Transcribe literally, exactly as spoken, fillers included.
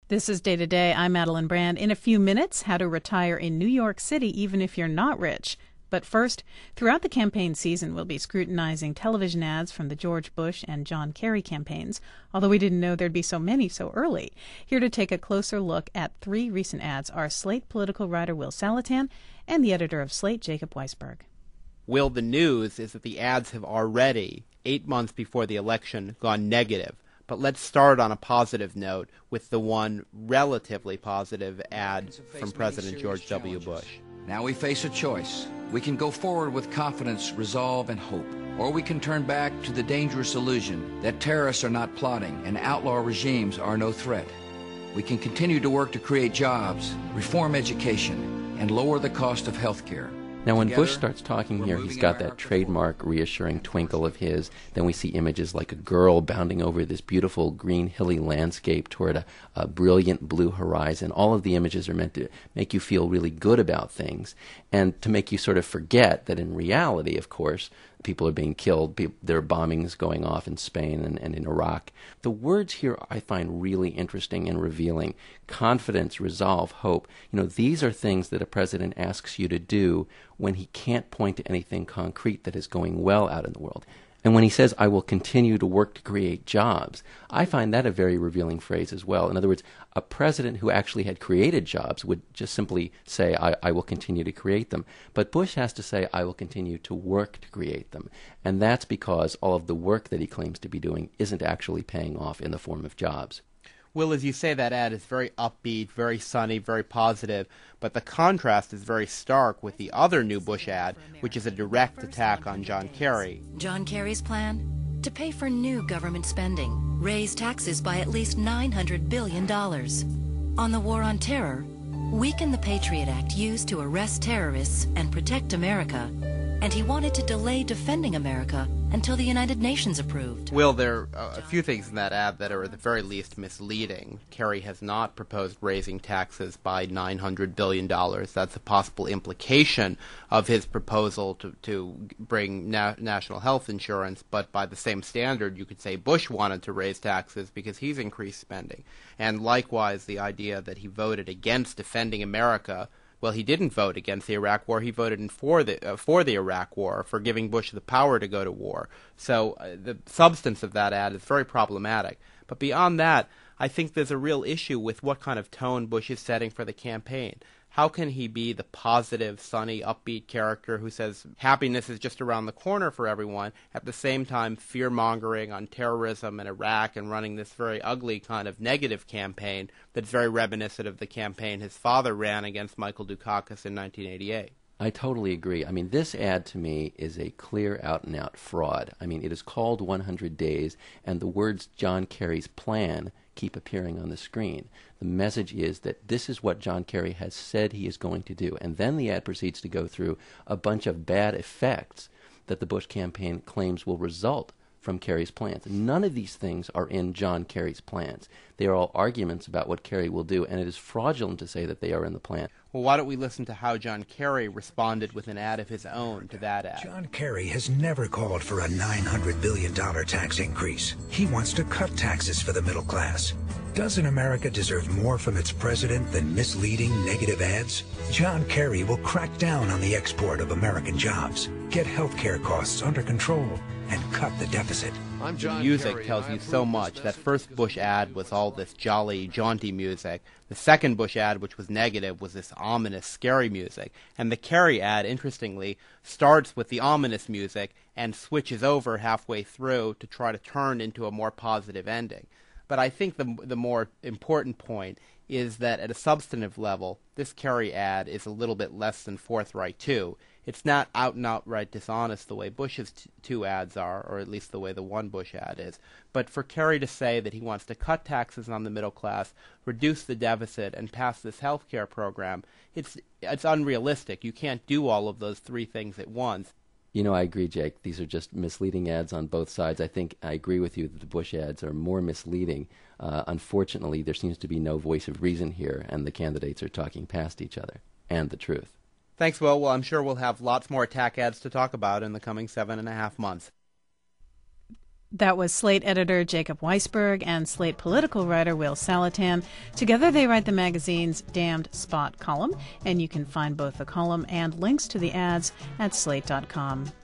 This is Day to Day. I'm Madeline Brand. In a few minutes, how to retire in New York City even if you're not rich. But first, throughout the campaign season, we'll be scrutinizing television ads from the George Bush and John Kerry campaigns, although we didn't know there'd be so many so early. Here to take a closer look at three recent ads are Slate political writer Will Saletan and the editor of Slate, Jacob Weisberg. Will, the news is that the ads have already, eight months before the election, gone negative. But let's start on a positive note with the one relatively positive ad from President George W. Bush. Now we face a choice. We can go forward with confidence, resolve, and hope. Or we can turn back to the dangerous illusion that terrorists are not plotting and outlaw regimes are no threat. We can continue to work to create jobs, reform education, and lower the cost of health care. Now, when Bush starts talking here, he's got that trademark reassuring twinkle of his. Then we see images like a girl bounding over this beautiful green hilly landscape toward a, a brilliant blue horizon. All of the images are meant to make you feel really good about things and to make you sort of forget that in reality, of course, people are being killed. People, there are bombings going off in Spain and, and in Iraq. The words here I find really interesting and revealing. Confidence, resolve, hope. You know, these are things that a president asks you to do when he can't point to anything concrete that is going well out in the world. And when he says, I will continue to work to create jobs, I find that a very revealing phrase as well. In other words, a president who actually had created jobs would just simply say, I, I will continue to create them. But Bush has to say, I will continue to work to create them. And that's because all of the work that he claims to be doing isn't actually paying off in the form of jobs. Will, as you say, that ad is very upbeat, very sunny, very positive, but the contrast is very stark with the other new Bush ad, which is a direct attack on John Kerry. John Kerry's plan? To pay for new government spending, raise taxes by at least nine hundred billion dollars. On the war on terror, weaken the Patriot Act used to arrest terrorists and protect America, and he wanted to delay defending America until the United Nations approved. Will, there are a few things in that ad that are at the very least misleading. Kerry has not proposed raising taxes by nine hundred billion dollars. That's a possible implication of his proposal to, to bring na- national health insurance, but by the same standard, you could say Bush wanted to raise taxes because he's increased spending. And likewise, the idea that he voted against defending America. Well, he didn't vote against the Iraq War. He voted in for the uh, for the Iraq War, for giving Bush the power to go to war. So uh, the substance of that ad is very problematic. But beyond that, I think there's a real issue with what kind of tone Bush is setting for the campaign. How can he be the positive, sunny, upbeat character who says happiness is just around the corner for everyone, at the same time fear-mongering on terrorism in Iraq and running this very ugly kind of negative campaign that's very reminiscent of the campaign his father ran against Michael Dukakis in nineteen eighty-eight? I totally agree. I mean, this ad to me is a clear out-and-out fraud. I mean, it is called one hundred days, and the words John Kerry's plan keep appearing on the screen. The message is that this is what John Kerry has said he is going to do. And then the ad proceeds to go through a bunch of bad effects that the Bush campaign claims will result from Kerry's plans. None of these things are in John Kerry's plans. They are all arguments about what Kerry will do, and it is fraudulent to say that they are in the plan. Well, why don't we listen to how John Kerry responded with an ad of his own to that ad? John Kerry has never called for a nine hundred billion dollars tax increase. He wants to cut taxes for the middle class. Doesn't America deserve more from its president than misleading negative ads? John Kerry will crack down on the export of American jobs, get health care costs under control, and cut the deficit. I'm John the music Kerry, tells you so much. That first Bush ad was all this jolly, jaunty music. The second Bush ad, which was negative, was this ominous, scary music. And the Kerry ad, interestingly, starts with the ominous music and switches over halfway through to try to turn into a more positive ending. But I think the the more important point is that at a substantive level, this Kerry ad is a little bit less than forthright, too. It's not out and outright dishonest the way Bush's t- two ads are, or at least the way the one Bush ad is. But for Kerry to say that he wants to cut taxes on the middle class, reduce the deficit, and pass this health care program, it's it's unrealistic. You can't do all of those three things at once. You know, I agree, Jake. These are just misleading ads on both sides. I think I agree with you that the Bush ads are more misleading. Uh, unfortunately, there seems to be no voice of reason here, and the candidates are talking past each other and the truth. Thanks, Will. Well, I'm sure we'll have lots more attack ads to talk about in the coming seven and a half months. That was Slate editor Jacob Weisberg and Slate political writer Will Salatan. Together they write the magazine's Damned Spot column, and you can find both the column and links to the ads at slate dot com.